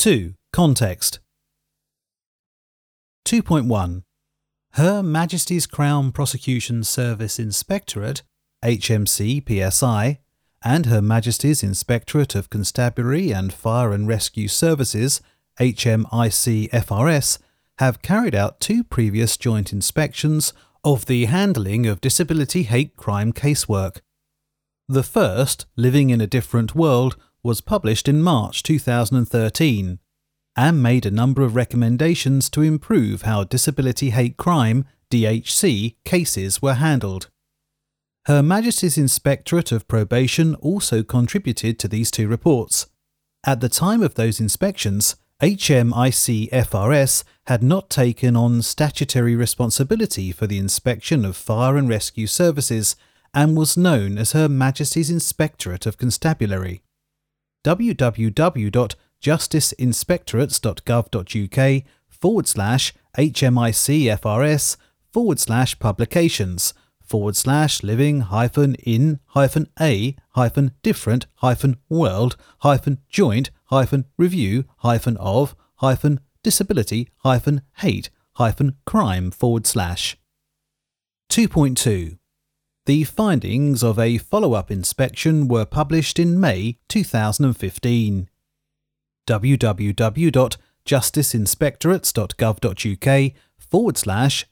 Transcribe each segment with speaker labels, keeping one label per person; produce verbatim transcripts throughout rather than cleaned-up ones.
Speaker 1: two. Context. two point one. Her Majesty's Crown Prosecution Service Inspectorate, H M C P S I, and Her Majesty's Inspectorate of Constabulary and Fire and Rescue Services, H M I C F R S, have carried out two previous joint inspections of the handling of disability hate crime casework. The first, Living in a Different World, was published in March two thousand thirteen and made a number of recommendations to improve how disability hate crime D H C cases were handled. Her Majesty's Inspectorate of Probation also contributed to these two reports. At the time of those inspections, H M I C F R S had not taken on statutory responsibility for the inspection of fire and rescue services and was known as Her Majesty's Inspectorate of Constabulary. w w w dot justice inspectorates dot gov dot u k forward slash HMICFRS forward slash publications forward slash living hyphen in hyphen a hyphen different hyphen world hyphen joint hyphen review hyphen of hyphen disability hyphen hate hyphen crime forward slash. two point two. The findings of a follow-up inspection were published in May two thousand fifteen. w w w dot justice inspectorates dot gov dot u k forward slash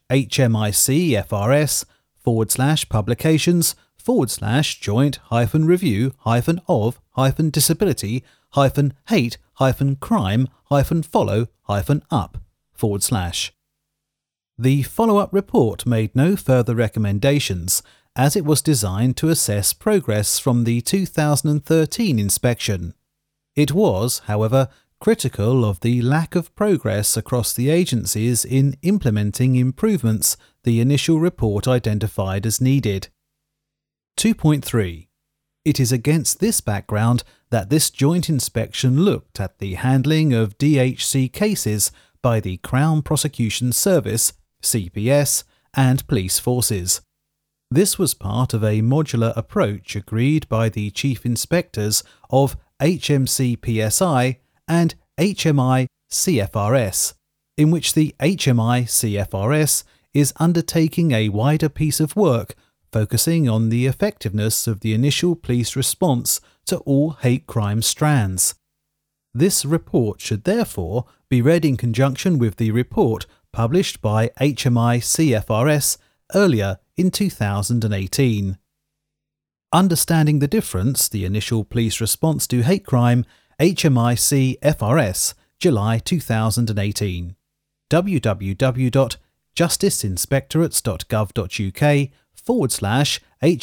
Speaker 1: HMICFRS forward slash publications forward slash joint hyphen review hyphen of hyphen disability hyphen hate hyphen crime hyphen follow hyphen up forward slash. The follow-up report made no further recommendations as it was designed to assess progress from the two thousand thirteen inspection. It was, however, critical of the lack of progress across the agencies in implementing improvements the initial report identified as needed. two point three. It is against this background that this joint inspection looked at the handling of D H C cases by the Crown Prosecution Service, C P S, and police forces. This was part of a modular approach agreed by the Chief Inspectors of H M C P S I and H M I C F R S, in which the H M I C F R S is undertaking a wider piece of work focusing on the effectiveness of the initial police response to all hate crime strands. This report should therefore be read in conjunction with the report published by H M I C F R S earlier in two thousand eighteen. Understanding the Difference, the Initial Police Response to Hate Crime, H M I C F R S, July two thousand eighteen. w w w dot justice inspectorates dot gov dot u k forward slash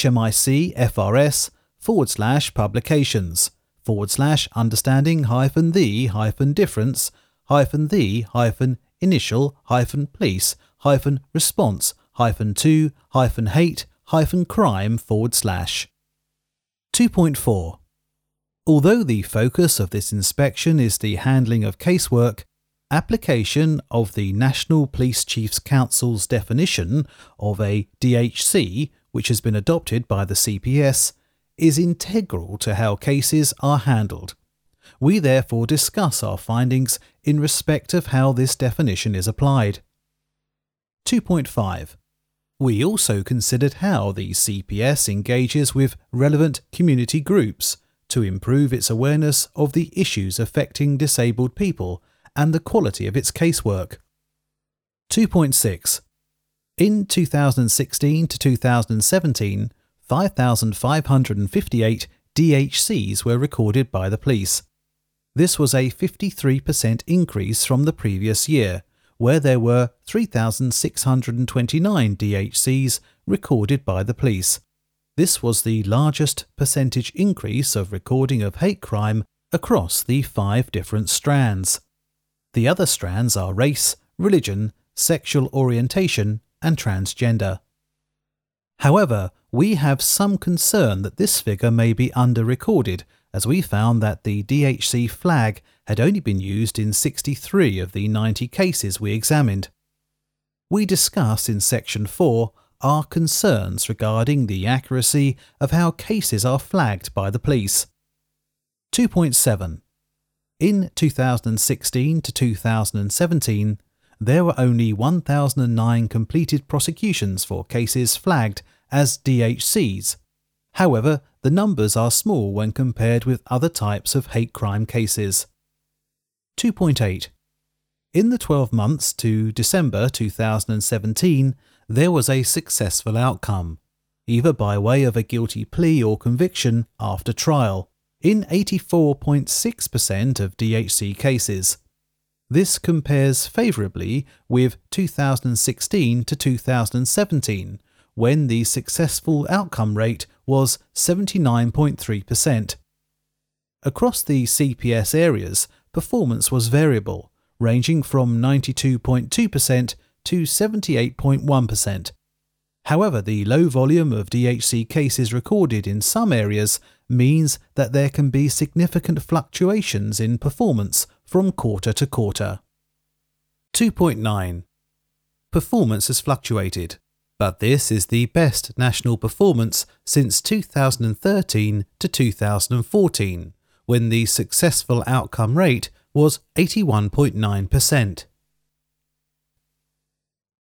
Speaker 1: HMICFRS forward slash publications forward slash understanding hyphen the hyphen difference hyphen the hyphen initial hyphen police hyphen response hyphen to hyphen hate hyphen crime forward slash. two point four. Although the focus of this inspection is the handling of casework, application of the National Police Chiefs Council's definition of a D H C, which has been adopted by the C P S, is integral to how cases are handled. We therefore discuss our findings in respect of how this definition is applied. two point five. We also considered how the C P S engages with relevant community groups to improve its awareness of the issues affecting disabled people and the quality of its casework. two point six. In two thousand sixteen to two thousand seventeen, five thousand five hundred fifty-eight D H Cs were recorded by the police. This was a fifty-three percent increase from the previous year, where there were three thousand six hundred twenty-nine D H Cs recorded by the police. This was the largest percentage increase of recording of hate crime across the five different strands. The other strands are race, religion, sexual orientation, and transgender. However, we have some concern that this figure may be under-recorded, as we found that the D H C flag had only been used in sixty-three of the ninety cases we examined. We discuss in Section four our concerns regarding the accuracy of how cases are flagged by the police. two point seven. In two thousand sixteen to two thousand seventeen, there were only one thousand nine completed prosecutions for cases flagged as D H Cs. However, the numbers are small when compared with other types of hate crime cases. two point eight. In the twelve months to December two thousand seventeen, there was a successful outcome, either by way of a guilty plea or conviction after trial, in eighty-four point six percent of D H C cases. This compares favourably with two thousand sixteen to two thousand seventeen, when the successful outcome rate was seventy-nine point three percent. Across the C P S areas, performance was variable, ranging from ninety-two point two percent to seventy-eight point one percent. However, the low volume of D H C cases recorded in some areas means that there can be significant fluctuations in performance from quarter to quarter. two point nine. Performance has fluctuated, but this is the best national performance since two thousand thirteen to two thousand fourteen, when the successful outcome rate was eighty-one point nine percent.